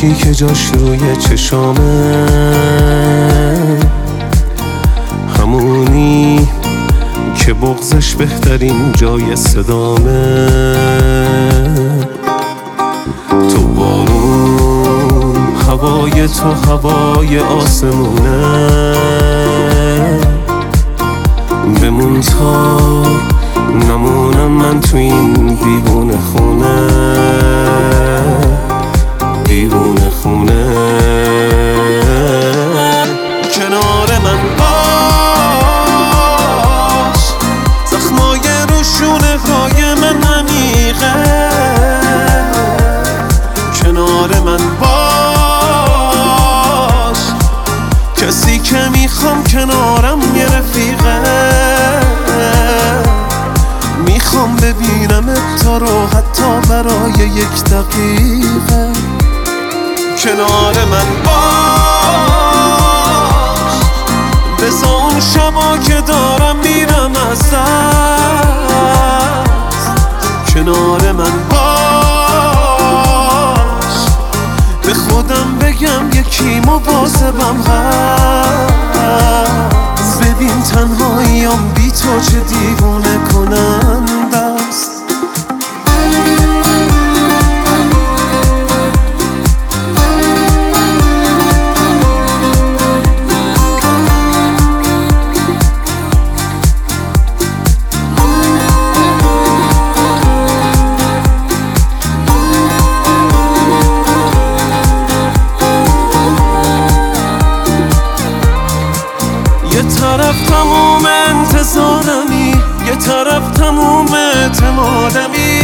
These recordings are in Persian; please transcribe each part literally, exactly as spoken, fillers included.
باشی که جاش روی چشامه، همونی که بغضش بهترین جای صدامه. تو بارون، هوای تو هوای آسمونه، بمون تا نمونم من تو این دیوونه خونه، دیوونه خونه. کنار من باش، زخمای روشونه های من عمیقه. کنار من باش، کسی که میخوام کنارم یه رفیقه. میخوام ببینم تا رو حتی برای یک دقیقه. کنار من باش، بذار اون شبا که دارم میرم از دست. کنار من باش، به خودم بگم یکی مواظبم هست. ببین تنهاییام بی تو چه دیوونه کننده است. یه طرف تموم انتظارمی، یه طرف تموم اعتمادمی.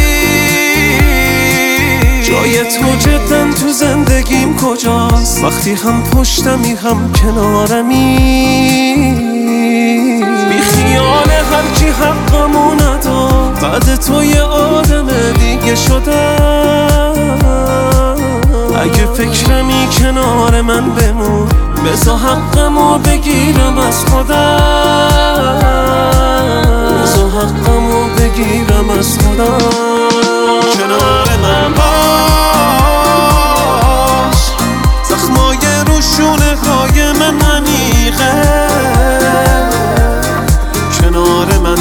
جای تو جدن تو زندگیم کجاست؟ وقتی هم پشتمی هم کنارمی. بی خیال هر کی حقمو نداد، بعد تو یه آدم دیگه شدم. اگه فکرمی کنار من بمون، بذار حقمو بگیرم از خودم. بذار حقمو بگیرم از خودم. کنار من باش، زخمای روشونه های من عمیقه. کنار من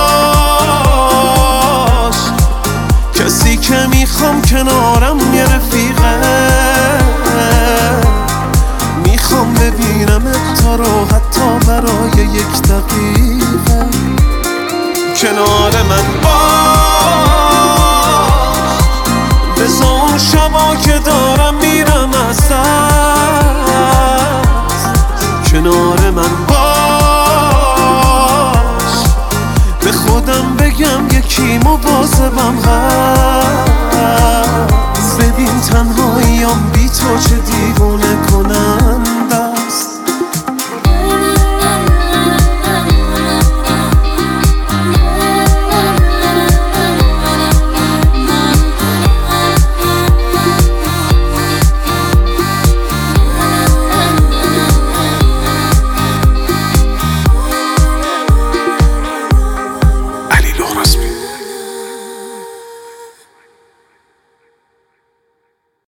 باش، کسی که میخوام کنارم یه رفیقه. میخوام ببینم تا رو حتی برای یک دقیقه. کنار من باش، بذار اون شبا که دارم میرم از دست. کنار من باش، به خودم بگم یکی مواظبم هست. ببین تنهاییام بی تو چه دیوونه کنم.